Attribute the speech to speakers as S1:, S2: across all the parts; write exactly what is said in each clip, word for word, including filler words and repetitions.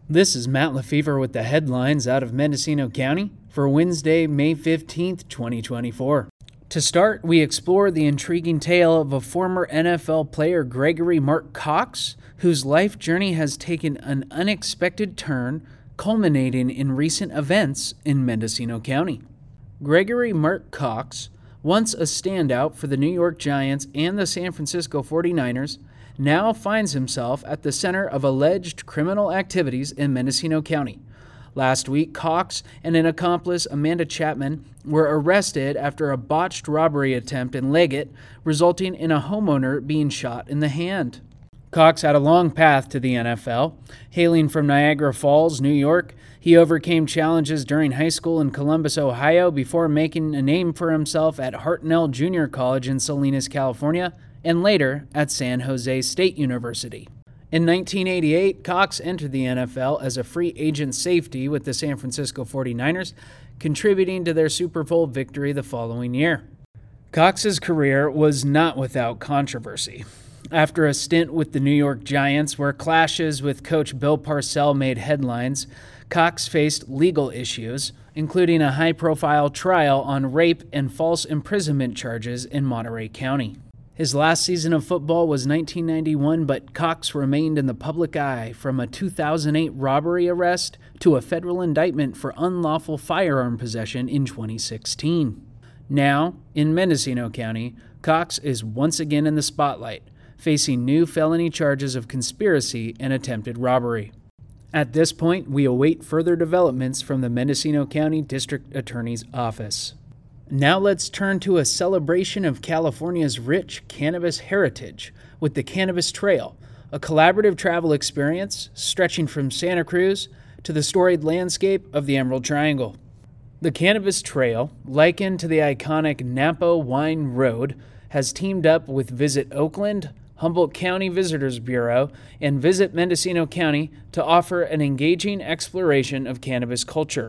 S1: This is Matt LaFever with the headlines out of Mendocino County for Wednesday, May fifteenth, twenty twenty-four. To start, we explore the intriguing tale of a former N F L player, Gregory Mark Cox, whose life journey has taken an unexpected turn, culminating in recent events in Mendocino County. Gregory Mark Cox, once a standout for the New York Giants and the San Francisco forty-niners, now finds himself at the center of alleged criminal activities in Mendocino County. Last week, Cox and an accomplice, Amanda Chapman, were arrested after a botched robbery attempt in Leggett, resulting in a homeowner being shot in the hand. Cox had a long path to the N F L. Hailing from Niagara Falls, New York, he overcame challenges during high school in Columbus, Ohio, before making a name for himself at Hartnell Junior College in Salinas, California, and later at San Jose State University. In nineteen eighty-eight, Cox entered the N F L as a free agent safety with the San Francisco forty-niners, contributing to their Super Bowl victory the following year. Cox's career was not without controversy. After a stint with the New York Giants, where clashes with coach Bill Parcells made headlines, Cox faced legal issues, including a high-profile trial on rape and false imprisonment charges in Monterey County. His last season of football was nineteen ninety-one, but Cox remained in the public eye from a two thousand eight robbery arrest to a federal indictment for unlawful firearm possession in twenty sixteen. Now, in Mendocino County, Cox is once again in the spotlight, facing new felony charges of conspiracy and attempted robbery. At this point, we await further developments from the Mendocino County District Attorney's Office. Now let's turn to a celebration of California's rich cannabis heritage with the Cannabis Trail, a collaborative travel experience stretching from Santa Cruz to the storied landscape of the Emerald Triangle. The Cannabis Trail, likened to the iconic Napa Wine Road, has teamed up with Visit Oakland, Humboldt County Visitors Bureau, and Visit Mendocino County to offer an engaging exploration of cannabis culture.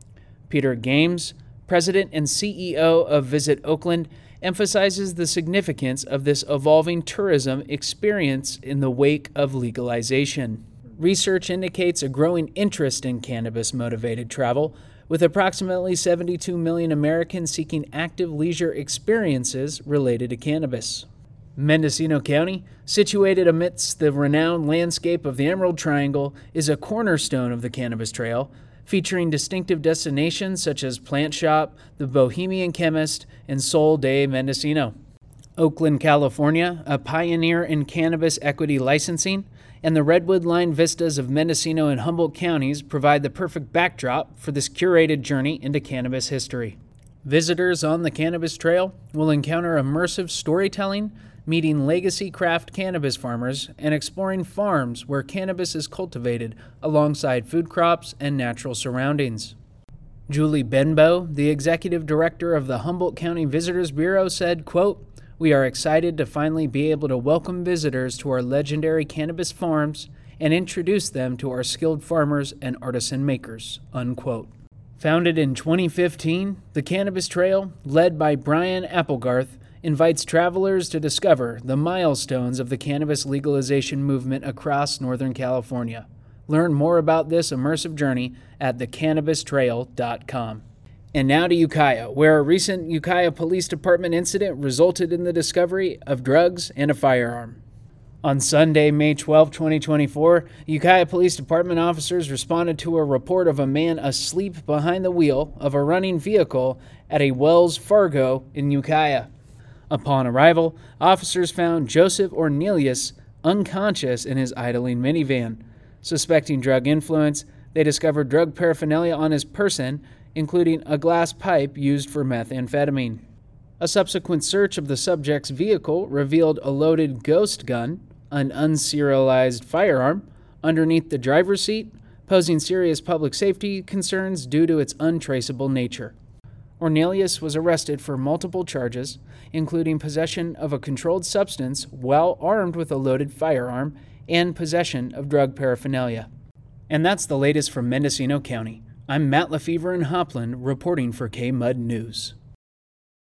S1: Peter Games, President and C E O of Visit Oakland, emphasizes the significance of this evolving tourism experience in the wake of legalization. Research indicates a growing interest in cannabis-motivated travel, with approximately seventy-two million Americans seeking active leisure experiences related to cannabis. Mendocino County, situated amidst the renowned landscape of the Emerald Triangle, is a cornerstone of the Cannabis Trail, featuring distinctive destinations such as Plant Shop, the Bohemian Chemist, and Sol de Mendocino. Oakland, California, a pioneer in cannabis equity licensing, and the redwood-lined vistas of Mendocino and Humboldt counties provide the perfect backdrop for this curated journey into cannabis history. Visitors on the Cannabis Trail will encounter immersive storytelling, meeting legacy craft cannabis farmers, and exploring farms where cannabis is cultivated alongside food crops and natural surroundings. Julie Benbow, the executive director of the Humboldt County Visitors Bureau, said, quote, "We are excited to finally be able to welcome visitors to our legendary cannabis farms and introduce them to our skilled farmers and artisan makers," unquote. Founded in twenty fifteen, the Cannabis Trail, led by Brian Applegarth, invites travelers to discover the milestones of the cannabis legalization movement across Northern California. Learn more about this immersive journey at the cannabis trail dot com. And now to Ukiah, where a recent Ukiah Police Department incident resulted in the discovery of drugs and a firearm. On Sunday, May twelfth, twenty twenty-four, Ukiah Police Department officers responded to a report of a man asleep behind the wheel of a running vehicle at a Wells Fargo in Ukiah. Upon arrival, officers found Joseph Ornelius unconscious in his idling minivan. Suspecting drug influence, they discovered drug paraphernalia on his person, including a glass pipe used for methamphetamine. A subsequent search of the subject's vehicle revealed a loaded ghost gun, an unserialized firearm, underneath the driver's seat, posing serious public safety concerns due to its untraceable nature. Ornelius was arrested for multiple charges, including possession of a controlled substance while armed with a loaded firearm and possession of drug paraphernalia. And that's the latest from Mendocino County. I'm Matt LaFever in Hopland, reporting for K-Mud News.